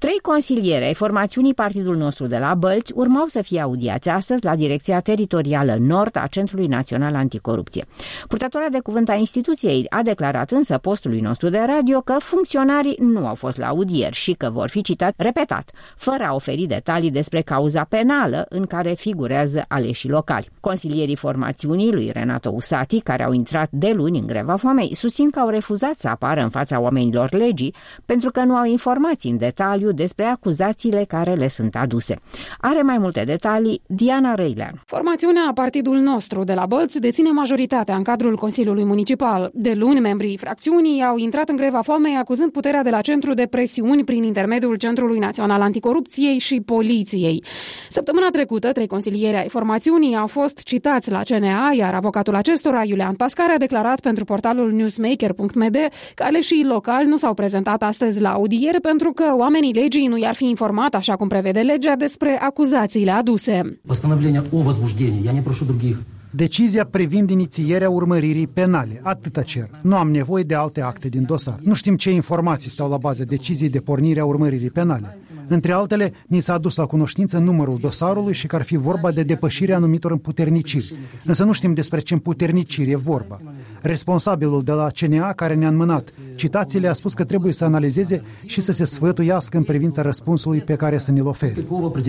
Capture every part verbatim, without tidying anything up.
Trei consilieri ai formațiunii Partidul Nostru de la Bălți urmau să fie audiați astăzi la Direcția Teritorială Nord a Centrului Național Anticorupție. Purtătoarea de cuvânt a instituției a declarat însă postului nostru de radio că funcționarii nu au fost la audieri și că vor fi citați repetat, fără a oferi detalii despre cauza penală în care figurează aleșii locali. Consilierii formațiunii lui Renato Usati, care au intrat de luni în greva foamei, susțin că au refuzat să apară în fața oamenilor legii pentru că nu au informații în detaliu despre acuzațiile care le sunt aduse. Are mai multe detalii Diana Răilean. Formațiunea Partidul Nostru de la Bălți deține majoritatea în cadrul Consiliului Municipal. De luni, membrii fracțiunii au intrat în greva foamei acuzând puterea de la centru de presiuni prin intermediul Centrului Național Anticorupției și Poliției. Săptămâna trecută, trei consilieri ai formațiunii au fost citați la C N A, iar avocatul acestora, Iulian Pascare, a declarat pentru portalul newsmaker punct m d că aleșii locali nu s-au prezentat astăzi la audiere pentru că oamenii legii nu i-ar fi informat, așa cum prevede legea, despre acuzațiile aduse. Decizia privind inițierea urmăririi penale. Atâta cer. Nu am nevoie de alte acte din dosar. Nu știm ce informații stau la bază deciziei de pornire a urmăririi penale. Între altele, ni s-a adus la cunoștință numărul dosarului și că ar fi vorba de depășirea anumitor împuterniciri. Însă nu știm despre ce împuterniciri e vorba. Responsabilul de la C N A, care ne-a înmânat citațiile, a spus că trebuie să analizeze și să se sfătuiască în privința răspunsului pe care să ne-l ofere.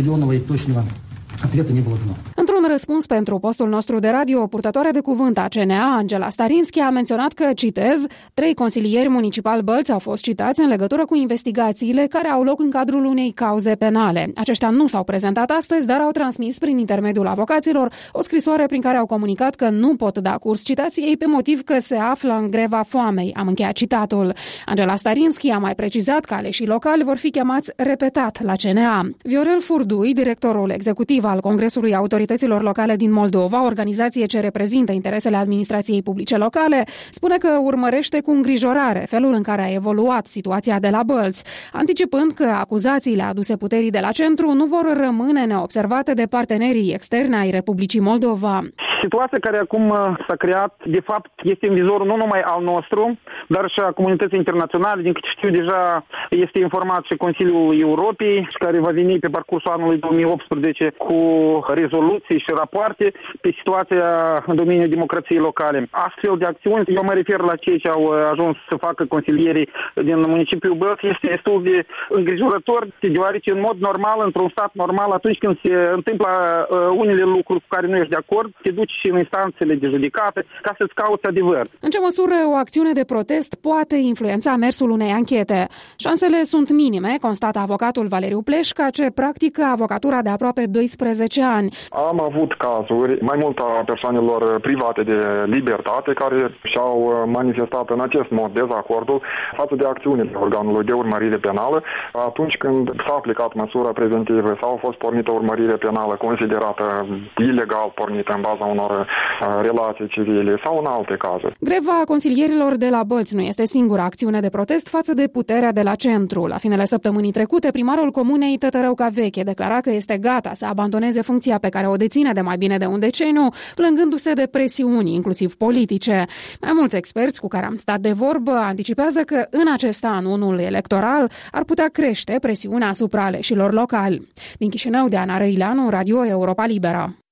Într-un răspuns pentru postul nostru de radio, purtătoarea de cuvânt a C N A, Angela Starinski, a menționat că, citez, trei consilieri municipal Bălți au fost citați în legătură cu investigațiile care au loc în cadrul unei cauze penale. Aceștia nu s-au prezentat astăzi, dar au transmis prin intermediul avocaților o scrisoare prin care au comunicat că nu pot da curs citației pe motiv că se află în greva foamei. Am încheiat citatul. Angela Starinski a mai precizat că aleșii locali vor fi chemați repetat la C N A. Viorel Furdui, directorul executiv al Congresului Autorităților Locale din Moldova, organizație ce reprezintă interesele administrației publice locale, spune că urmărește cu îngrijorare felul în care a evoluat situația de la Bălți, anticipând că acuzațiile aduse puterii de la centru nu vor rămâne neobservate de partenerii externi ai Republicii Moldova. Situația care acum s-a creat, de fapt, este în vizorul nu numai al nostru, dar și a comunității internaționale. Din câte știu, deja este informat și Consiliul Europei, care va veni pe parcursul anului două mii optsprezece cu rezoluții și rapoarte pe situația în domeniul democrației locale. Astfel de acțiuni, eu mă refer la cei ce au ajuns să facă consilierii din municipiul Bălți, este destul de îngrijorător, deoarece în mod normal, într-un stat normal, atunci când se întâmplă unele lucruri cu care nu ești de acord, te duci și în instanțele de judecată ca să-ți cauți adevăr. În ce măsură o acțiune de protest poate influența mersul unei anchete? Șansele sunt minime, constată avocatul Valeriu Pleșca, ce practică avocatura de aproape doisprezece ani. Am avut cazuri, mai mult a persoanelor private de libertate, care și-au manifestat în acest mod dezacordul față de acțiunile organului de urmărire penală, atunci când s-a aplicat măsura preventivă sau a fost pornită urmărire penală considerată ilegal pornită în baza unor relații civile sau în alte cazuri. Greva consilierilor de la Bălți nu este singura acțiune de protest față de puterea de la centru. La finele săptămânii trecute, primarul comunei Tătărăuca Veche declara că este gata să abandoneze funcția pe care o deține de mai bine de un deceniu, plângându-se de presiuni, inclusiv politice. Mai mulți experți cu care am stat de vorbă anticipează că în acest an, unul electoral, ar putea crește presiunea asupra aleșilor locali. Din Chișinău, Diana Răileanu, Radio Europa Liberă.